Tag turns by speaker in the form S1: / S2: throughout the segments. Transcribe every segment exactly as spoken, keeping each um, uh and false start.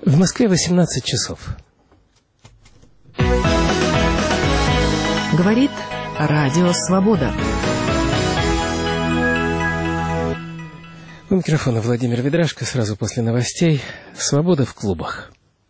S1: В Москве восемнадцать часов.
S2: Говорит Радио Свобода.
S1: У микрофона Владимир Ведрашко. Сразу после новостей. Свобода в клубах.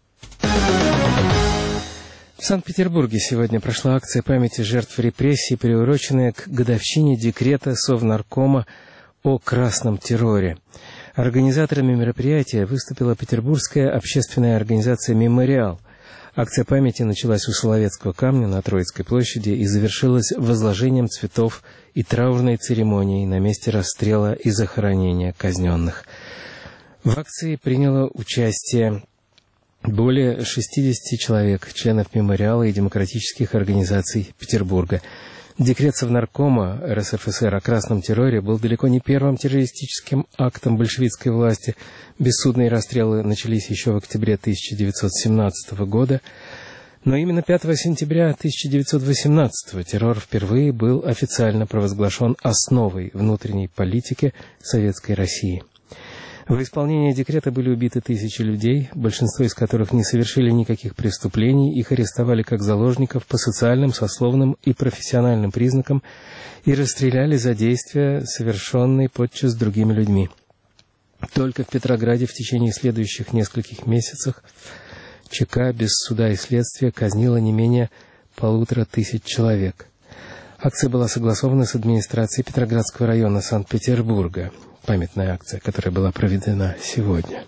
S1: В Санкт-Петербурге сегодня прошла акция памяти жертв репрессий, приуроченная к годовщине декрета Совнаркома о красном терроре. Организаторами мероприятия выступила петербургская общественная организация «Мемориал». Акция памяти началась у Соловецкого камня на Троицкой площади и завершилась возложением цветов и траурной церемонией на месте расстрела и захоронения казненных. В акции приняло участие более шестидесяти человек, членов «Мемориала» и демократических организаций Петербурга. Декрет Совнаркома РСФСР о красном терроре был далеко не первым террористическим актом большевистской власти. Бессудные расстрелы начались еще в октябре тысяча девятьсот семнадцатого года. Но именно пятого сентября тысяча девятьсот восемнадцатого террор впервые был официально провозглашен основой внутренней политики Советской России. В исполнении декрета были убиты тысячи людей, большинство из которых не совершили никаких преступлений, их арестовали как заложников по социальным, сословным и профессиональным признакам и расстреляли за действия, совершенные подчас другими людьми. Только в Петрограде в течение следующих нескольких месяцев ЧК без суда и следствия казнила не менее полутора тысяч человек. Акция была согласована с администрацией Петроградского района Санкт-Петербурга. Памятная акция, которая была проведена сегодня.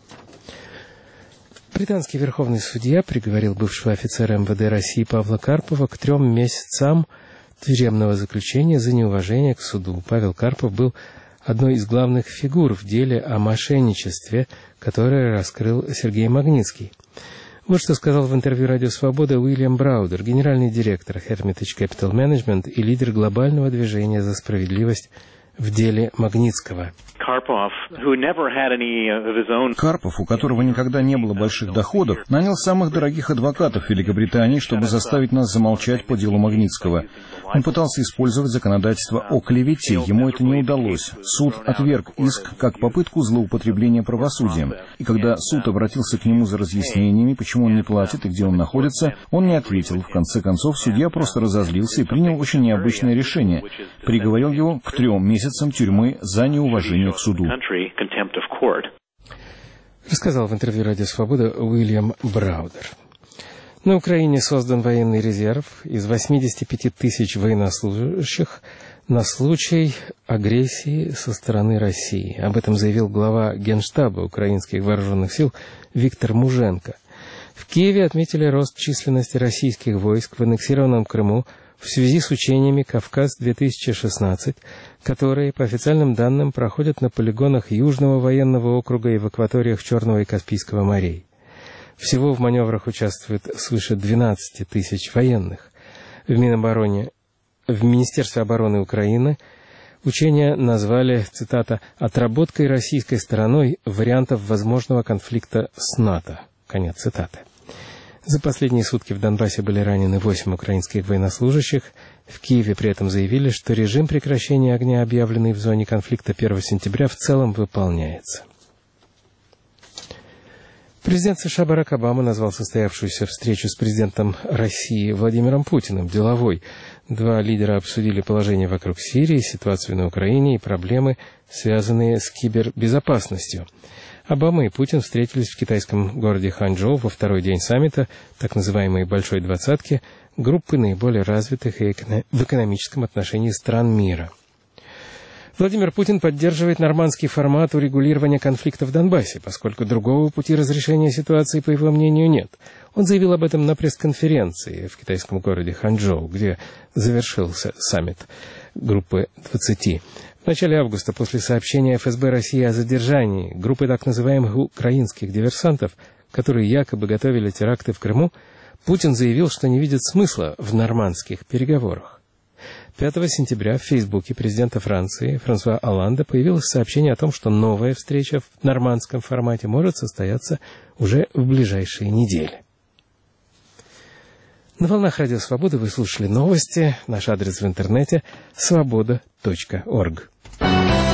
S1: Британский верховный судья приговорил бывшего офицера МВД России Павла Карпова к трем месяцам тюремного заключения за неуважение к суду. Павел Карпов был одной из главных фигур в деле о мошенничестве, которое раскрыл Сергей Магнитский. Вот что сказал в интервью «Радио Свобода» Уильям Браудер, генеральный директор Hermitage Capital Management и лидер глобального движения за справедливость в деле Магнитского.
S3: Карпов, у которого никогда не было больших доходов, нанял самых дорогих адвокатов Великобритании, чтобы заставить нас замолчать по делу Магнитского. Он пытался использовать законодательство о клевете, ему это не удалось. Суд отверг иск как попытку злоупотребления правосудием. И когда суд обратился к нему за разъяснениями, почему он не платит и где он находится, он не ответил. В конце концов, судья просто разозлился и принял очень необычное решение. Приговорил его к трем месяцам тюрьмы за неуважение к суду.
S1: Рассказал в интервью «Радио Свобода» Уильям Браудер. На Украине создан военный резерв из восьмидесяти пяти тысяч военнослужащих на случай агрессии со стороны России. Об этом заявил глава Генштаба украинских вооруженных сил Виктор Муженко. В Киеве отметили рост численности российских войск в аннексированном Крыму в связи с учениями «Кавказ-две тысячи шестнадцать», которые, по официальным данным, проходят на полигонах Южного военного округа и в акваториях Черного и Каспийского морей. Всего в маневрах участвует свыше двенадцати тысяч военных. В Минобороне, в Министерстве обороны Украины учения назвали, цитата, «отработкой российской стороной вариантов возможного конфликта с НАТО». Конец цитаты. За последние сутки в Донбассе были ранены восемь украинских военнослужащих. В Киеве при этом заявили, что режим прекращения огня, объявленный в зоне конфликта первого сентября, в целом выполняется. Президент США Барак Обама назвал состоявшуюся встречу с президентом России Владимиром Путиным деловой. Два лидера обсудили положение вокруг Сирии, ситуацию на Украине и проблемы, связанные с кибербезопасностью. Обама и Путин встретились в китайском городе Ханчжоу во второй день саммита, так называемой «Большой двадцатки», группы наиболее развитых и в экономическом отношении стран мира. Владимир Путин поддерживает нормандский формат урегулирования конфликта в Донбассе, поскольку другого пути разрешения ситуации, по его мнению, нет. Он заявил об этом на пресс-конференции в китайском городе Ханчжоу, где завершился саммит группы двадцати. В начале августа, после сообщения эф эс бэ России о задержании группы так называемых украинских диверсантов, которые якобы готовили теракты в Крыму, Путин заявил, что не видит смысла в нормандских переговорах. пятого сентября в Фейсбуке президента Франции Франсуа Олланда появилось сообщение о том, что новая встреча в нормандском формате может состояться уже в ближайшие недели. На волнах Радио Свобода вы слушали новости. Наш адрес в интернете свобода точка орг.